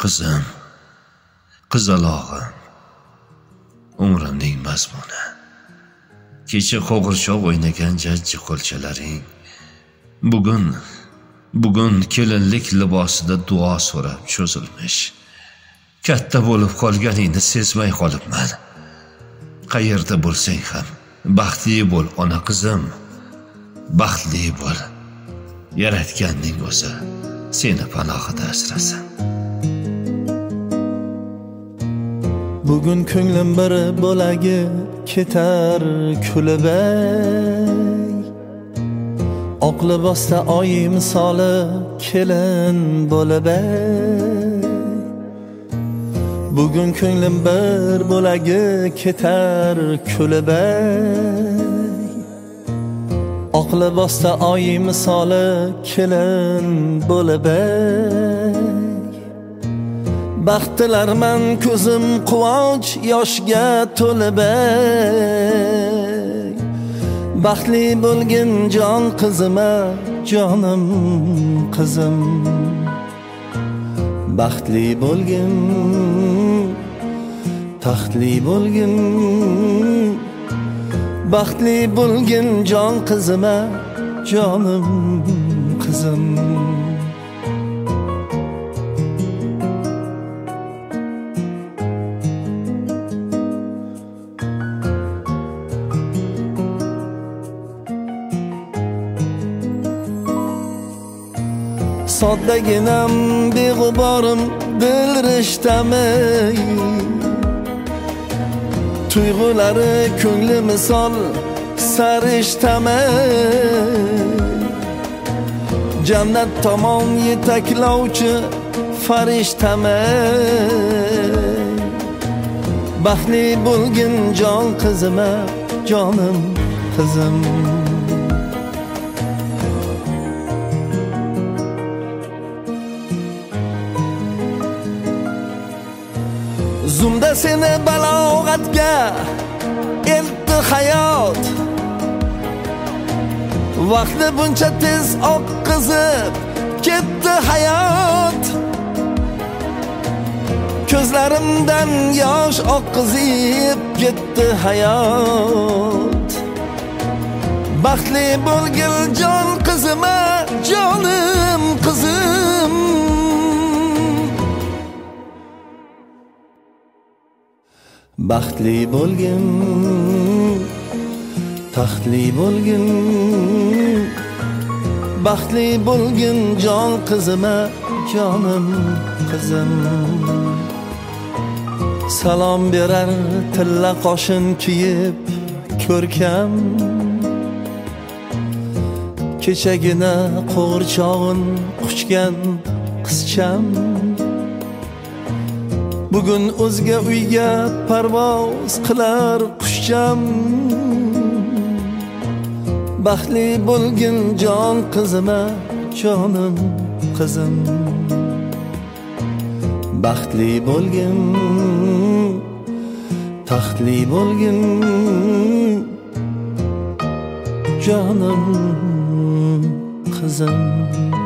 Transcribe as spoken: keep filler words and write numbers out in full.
Qizim, qizalog'im, umrimning mazmuni. Kecha qo'g'irchoq o'ynagan jajji qo'lchalaring bugun bugun kelinlik libosida duo so'rab cho'zilmish. Katta bo'lib qolganingni sezmay qolibman. Qayerda bo'lsang ham baxtli bo'l ona qizim. Baxtli bo'l. Yaratganning o'zi seni panohida asrasin. Bugun ko'nglim bir bo'lagi ketar kulib ey. Oq libosda oy misoli kelin bo'lib ey. Bugun ko'nglim bir bo'lagi ketar kulib ey. Oq libosda oy misoli kelin bo'lib ey. Baxtlarman ko'zim quvonch yoshga to'lib ey. Baxtli bo'lgin jon qizima, jonim qizim. Baxtli bo'lgin, taxtli bo'lgin. Baxtli bo'lgin jon qizima, jonim qizim. Soddaginam beg'uborim dil rishtami, tuyg'ulari ko'ngli misol sarishtami, jannat tomon yetaklovchi farishtami. Baxtli bo'lgin jon qizima, jonim qizim. Zumda seni balog'atga eltdi hayot. Vaqtni buncha tez oqqizib ketdi hayot. Ko'zlarimdan yosh oqqizib ketdi hayot. Baxtli bo'lgil jon qizima, jonim qizim. Baxtli bo'lgin, taxtli bo'lgin. Baxtli bo'lgin jon qizima, jonim qizim. Salom berar tilla qoshin kiyib ko'rkam. Kechagina qo'g'irchog'in quchgan qizcham. Bugun o'zga uyga parvoz qilar qushcham. Baxtli bo'lgin jon qizima, jonim qizim. Baxtli bo'lgin, taxtli bo'lgin, jonim qizim.